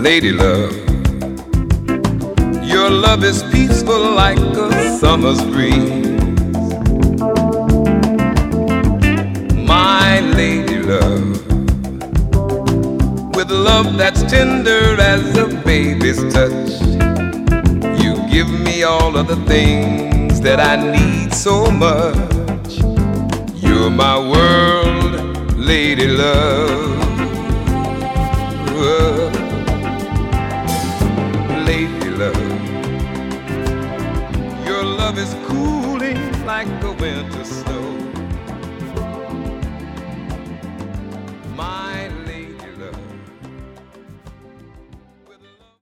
lady love. Your love is peaceful like a summer's breeze. My lady love, with love that's tender as a baby's touch, you give me all of the things that I need so much. You're my world, lady love. Lady love, your love is cooling like the winter snow.